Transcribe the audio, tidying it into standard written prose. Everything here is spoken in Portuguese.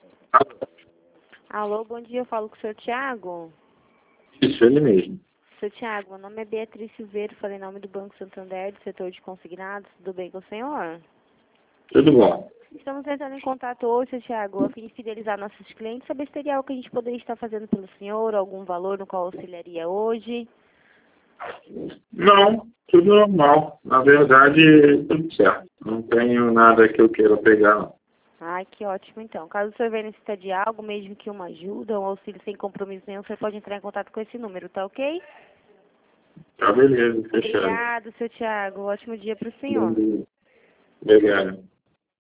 Alô, bom dia, eu falo com o senhor Tiago. Isso, ele mesmo. Senhor Tiago, meu nome é Beatriz Silveira, falei em nome do Banco Santander, do setor de consignados, tudo bem com o senhor? Tudo bom. Estamos entrando em contato hoje, senhor Tiago, a fim de fidelizar nossos clientes, saber se teria algo que a gente poderia estar fazendo pelo senhor, algum valor no qual auxiliaria hoje. Não, tudo normal. Na verdade, tudo certo. Não tenho nada que eu queira pegar, não. Ai, que ótimo então. Caso o senhor venha necessitar de algo, mesmo que uma ajuda, um auxílio sem compromisso nenhum, você pode entrar em contato com esse número, tá ok? Tá beleza, fechado. Obrigado, senhor Tiago. Ótimo dia para o senhor. Obrigado.